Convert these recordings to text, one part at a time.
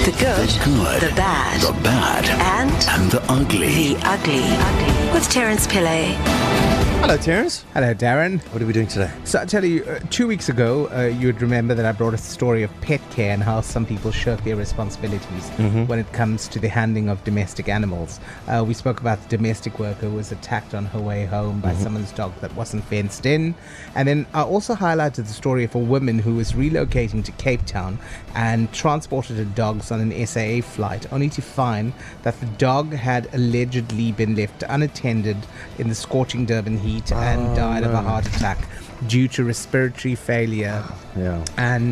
The good, the bad, and the ugly. the ugly. With Terence Pillay. Hello, Terence. Hello, Darren. What are we doing today? So I tell you, 2 weeks ago, you would remember that I brought a story of pet care and how some people shirk their responsibilities when it comes to the handling of domestic animals. We spoke about the domestic worker who was attacked on her way home by someone's dog that wasn't fenced in. And then I also highlighted the story of a woman who was relocating to Cape Town and transported her dogs on an SAA flight, only to find that the dog had allegedly been left unattended in the scorching Durban heat and died of a heart attack due to respiratory failure. Yeah.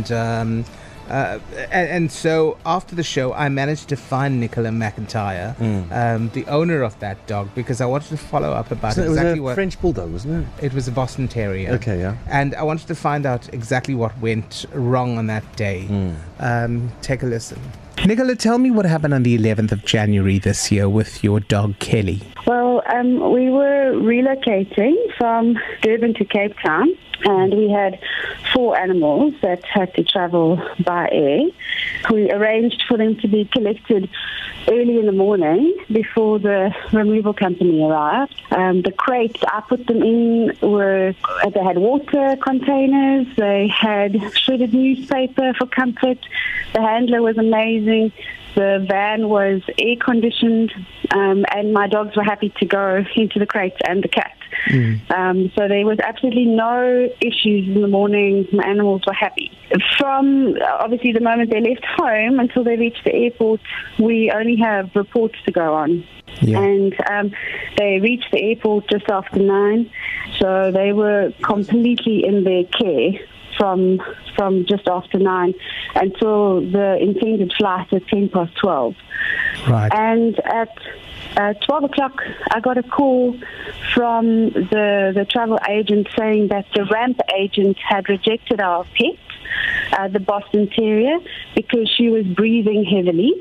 And so after the show, I managed to find Nicola McIntyre, the owner of that dog, because I wanted to follow up about So exactly it was a what... French bulldog, wasn't it? It was a Boston Terrier. Okay, yeah. And I wanted to find out exactly what went wrong on that day. Take a listen. Nicola, tell me what happened on the 11th of January this year with your dog, Kelly. Well, we were relocating from Durban to Cape Town, and we had 4 animals that had to travel by air. We arranged for them to be collected early in the morning before the removal company arrived. The crates I put them in they had water containers, they had shredded newspaper for comfort. The handler was amazing. The van was air conditioned, and my dogs were happy to go into the crates and the cat. So there was absolutely no issues in the morning. My animals were happy. From obviously the moment they left home until they reached the airport, we only have reports to go on. Yeah. And they reached the airport just after 9, so they were completely in their care from just after 9 until the intended flight at 12:10. Right. And at 12 o'clock, I got a call from the travel agent saying that the ramp agent had rejected our pet, the Boston Terrier, because she was breathing heavily.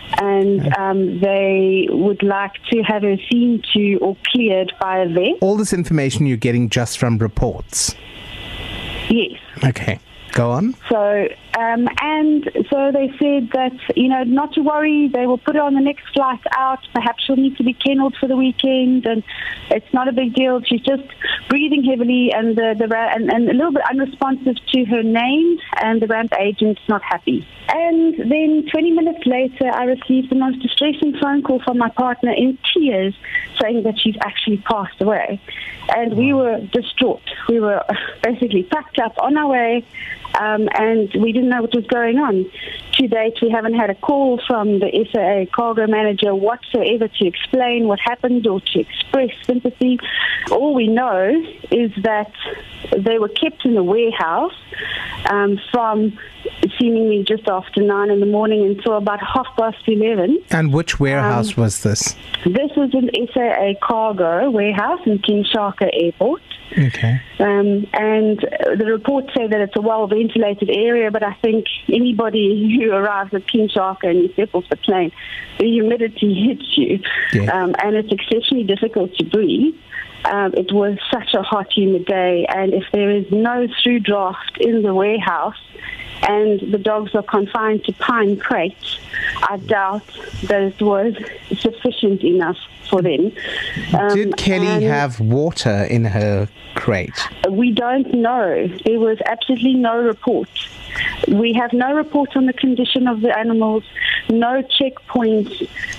And they would like to have her seen to or cleared by a vet. All this information you're getting just from reports? Yes. Okay. Go on. So, and so they said that, not to worry, they will put her on the next flight out. Perhaps she'll need to be kennelled for the weekend, and it's not a big deal. She's just breathing heavily and and a little bit unresponsive to her name, and the ramp agent's not happy. And then 20 minutes later, I received the most distressing phone call from my partner in tears, saying that she's actually passed away. And we were distraught. We were basically packed up on our way, and we didn't know what was going on. To date, we haven't had a call from the SAA cargo manager whatsoever to explain what happened or to express sympathy. All we know is that they were kept in the warehouse from seemingly just after 9 in the morning until about 11:30. And which warehouse was this? This was an SAA cargo warehouse in King Shaka Airport. Okay. And the reports say that it's a well-ventilated area, but I think anybody who arrives at King Shaka and you step off the plane, the humidity hits you, and it's exceptionally difficult to breathe. It was such a hot, humid day, and if there is no through draft in the warehouse and the dogs are confined to pine crates, I doubt that it was sufficient enough for them. Did Kelly have water in her crate? We don't know. There was absolutely no report. We have no report on the condition of the animals, no checkpoints,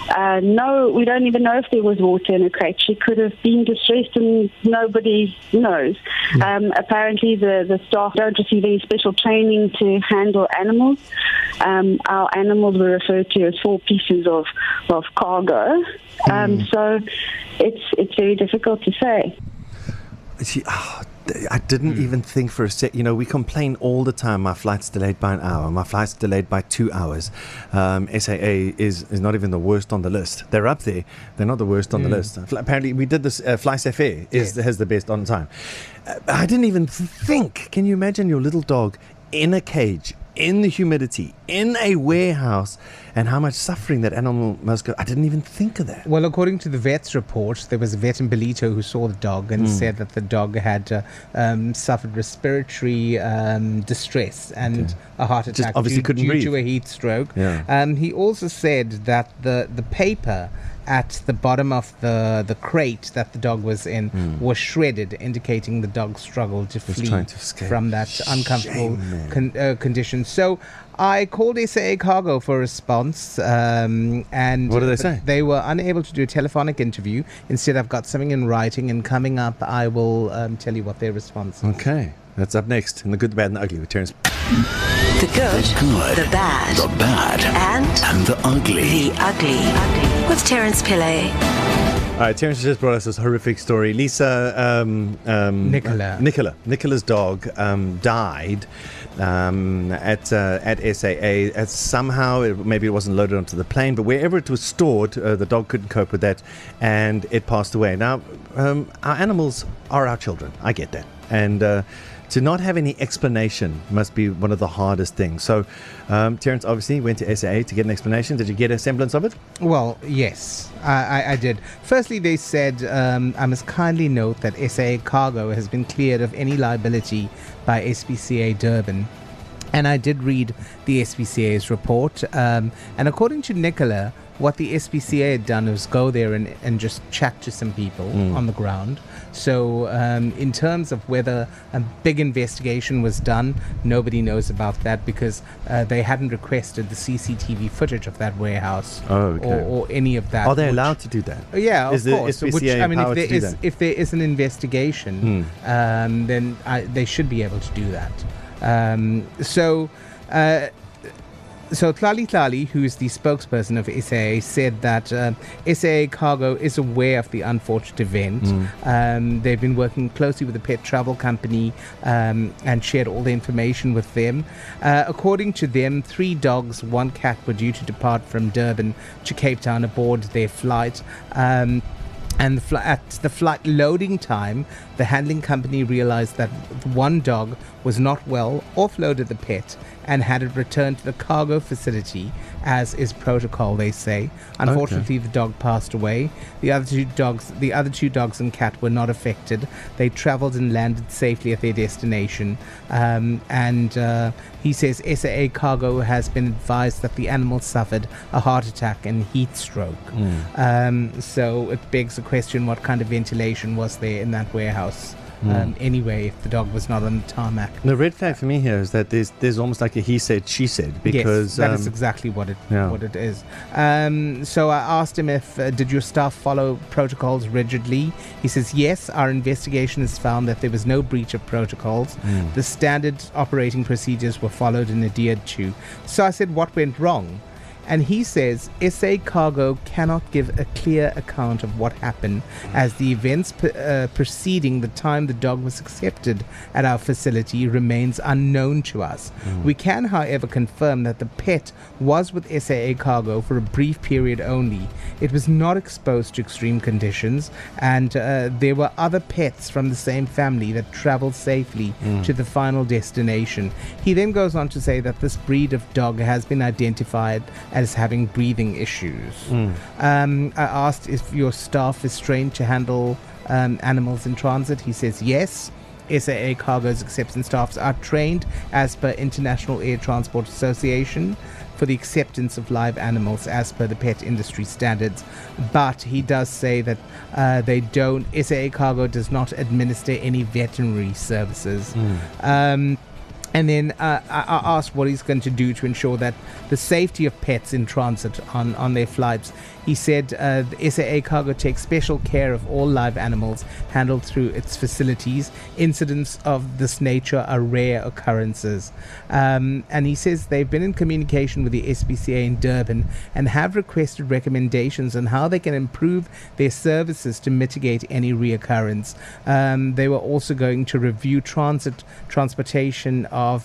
we don't even know if there was water in a crate. She could have been distressed and nobody knows. Apparently the staff don't receive any special training to handle animals. Our animals were referred to as 4 pieces of cargo. So it's very difficult to say. See, I didn't even think for a sec. We complain all the time. My flight's delayed by an hour. My flight's delayed by 2 hours. SAA is not even the worst on the list. They're up there. They're not the worst on the list. Apparently, we did this. FlySafair has the best on time. I didn't even think. Can you imagine your little dog in a cage in the humidity, in a warehouse, and how much suffering that animal must go. I didn't even think of that. Well, according to the vet's report, there was a vet in Belito who saw the dog and said that the dog had suffered respiratory distress and a heart attack Just obviously couldn't due breathe. to a heat stroke. Yeah. He also said that the paper at the bottom of the crate that the dog was in was shredded, indicating the dog struggled to flee trying to escape. from that uncomfortable Shame, condition. So I called SAA Cargo for a response, and What did they say? They were unable to do a telephonic interview. Instead, I've got something in writing, and coming up, I will tell you what their response is. Okay, that's up next in The Good, the Bad, and the Ugly with Terence. The good, the bad, and the ugly. the ugly. With Terence Pillay. All right, Terence just brought us this horrific story. Lisa, Nicola's dog died at SAA. Somehow, maybe it wasn't loaded onto the plane, but wherever it was stored, the dog couldn't cope with that, and it passed away. Now, our animals are our children. I get that, and to not have any explanation must be one of the hardest things. So, Terence obviously went to SAA to get an explanation. Did you get a semblance of it? Well, yes, I did. Firstly, they said, I must kindly note that SAA Cargo has been cleared of any liability by SPCA Durban. And I did read the SPCA's report. And according to Nicola, what the SPCA had done was go there and just chat to some people on the ground. So in terms of whether a big investigation was done, nobody knows about that because they hadn't requested the CCTV footage of that warehouse or any of that. Are they allowed to do that? Yeah, Is of the course. SPCA empowered to do that? If there is an investigation, then they should be able to do that. So Tlali Tlali, who is the spokesperson of SAA, said that SAA Cargo is aware of the unfortunate event. They've been working closely with the pet travel company and shared all the information with them. According to them, 3 dogs, 1 cat were due to depart from Durban to Cape Town aboard their flight. And at the flight loading time, the handling company realized that 1 dog was not well, offloaded the pet, and had it returned to the cargo facility, as is protocol, they say. Unfortunately, the dog passed away. The other two dogs and cat were not affected. They traveled and landed safely at their destination. And he says SAA Cargo has been advised that the animals suffered a heart attack and heat stroke. So it begs the question, what kind of ventilation was there in that warehouse? Anyway, if the dog was not on the tarmac. The red flag for me here is that there's almost like a he said, she said, because yes, that is exactly what it is. So I asked him if did your staff follow protocols rigidly. He says yes, our investigation has found that there was no breach of protocols. The standard operating procedures were followed and adhered to. So I said, what went wrong? And he says SA Cargo cannot give a clear account of what happened, as the events preceding the time the dog was accepted at our facility remains unknown to us. We can, however, confirm that the pet was with SAA Cargo for a brief period only. It was not exposed to extreme conditions, and there were other pets from the same family that traveled safely to the final destination. He then goes on to say that this breed of dog has been identified as having breathing issues. I asked if your staff is trained to handle animals in transit. He says yes. SAA Cargo's acceptance staffs are trained as per International Air Transport Association for the acceptance of live animals as per the pet industry standards. But he does say that SAA Cargo does not administer any veterinary services. And then I asked what he's going to do to ensure that the safety of pets in transit on their flights. He said the SAA Cargo takes special care of all live animals handled through its facilities. Incidents of this nature are rare occurrences. And he says they've been in communication with the SPCA in Durban and have requested recommendations on how they can improve their services to mitigate any reoccurrence. They were also going to review transportation of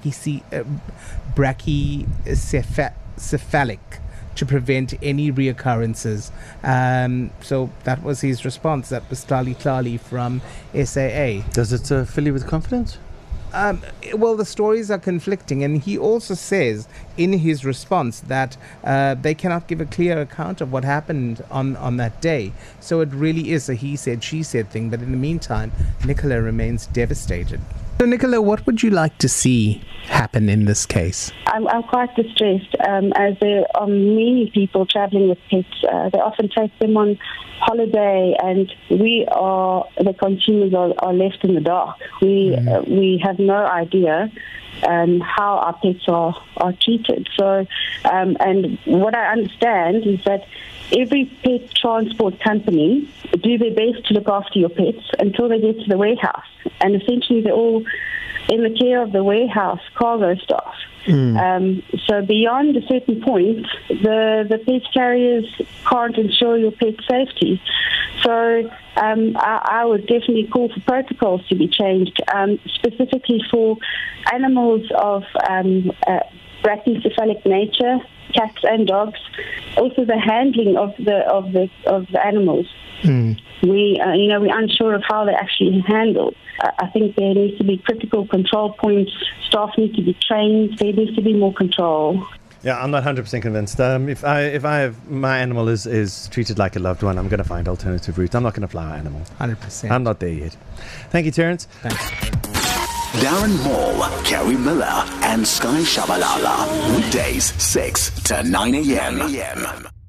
brachycephalic to prevent any reoccurrences. So that was his response. That was Tlali Tlali from SAA. Does it fill you with confidence? Well, the stories are conflicting, and he also says in his response that they cannot give a clear account of what happened on that day. So it really is a he said, she said thing. But in the meantime, Nicola remains devastated. So, Nicola, what would you like to see happen in this case? I'm quite distressed, as there are many people traveling with pets. They often take them on holiday, and the consumers are left in the dark. We have no idea how our pets are treated. So, and what I understand is that every pet transport company do their best to look after your pets until they get to the warehouse. And essentially they're all in the care of the warehouse cargo staff. So beyond a certain point, the pet carriers can't ensure your pet's safety. So I would definitely call for protocols to be changed, specifically for animals of brachycephalic nature, cats and dogs. Also, the handling of the animals. We're unsure of how they're actually handled. I think there needs to be critical control points. Staff need to be trained. There needs to be more control. Yeah, I'm not 100% convinced. If I have my animal is treated like a loved one, I'm going to find alternative routes. I'm not going to fly our animal. 100%. I'm not there yet. Thank you, Terence. Thanks. Darren Moore, Kerry Miller, and Sky Shabalala. Weekdays 6 to 9 a.m.